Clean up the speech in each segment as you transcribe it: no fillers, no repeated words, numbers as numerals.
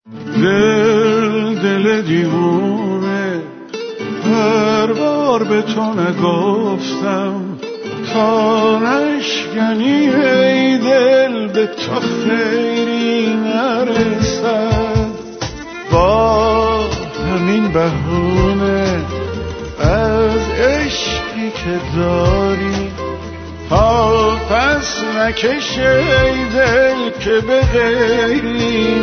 دل دیوونه، هر بار به تو نگفتم تا نشکنی ای دل به تو خیری نرسد. با همین بهونه از عشقی که داری پا پس نکش ای دل که به غیری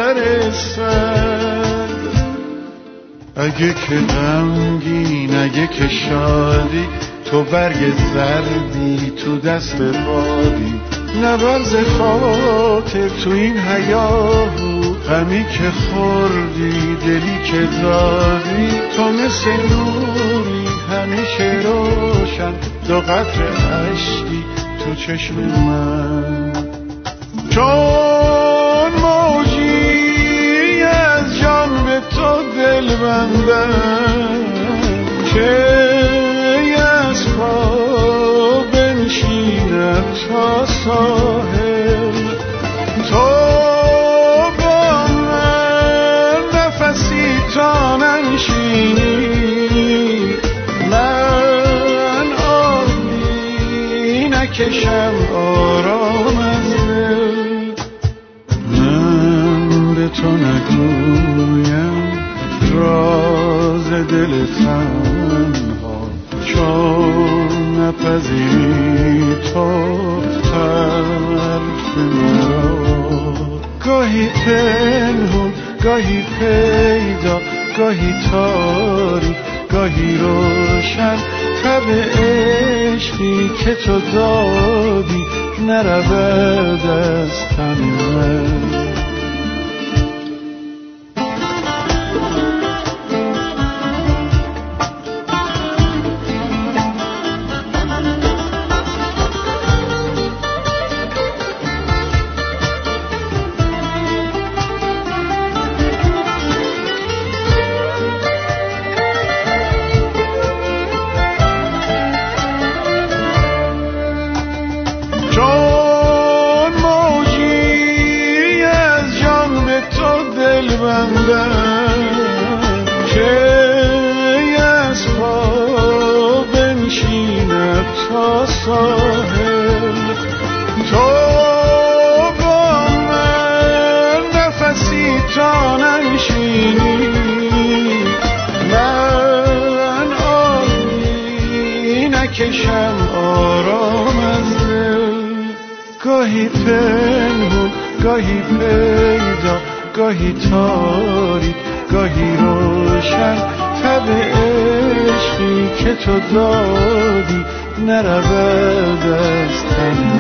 نرسد. اگه که غمگین، اگه که شادی، تو برگ زردی تو دست بادی، نبرز خاطر تو این حیاهو، غمی که خوردی دلی که دادی، تو مثل نوری همیشه روشن، دو قطره اشکی تو چشم من. چون موجی از جان به تو دل بندم که از پا بنشیند تا ساحل، تو با من نفسی تا ننشینی، من آبی نکشم آرام از دل. من به تو نگویم راز دل تنها، چون نپذیری تو حرف مرا. گاهی پنهون، گاهی پیدا، گاهی تاریک، گاهی روشن، تب عشقی که تو دادی نرود از تن من. که از پا بنشیند تا ساحل، تو با من نفسی تا ننشینی، من آبی نکشم آرام از دل. گاهی پنهون، گاهی پیدا، گاهی تاریک، گاهی روشن، تب عشقی که تو دادی نرود از تن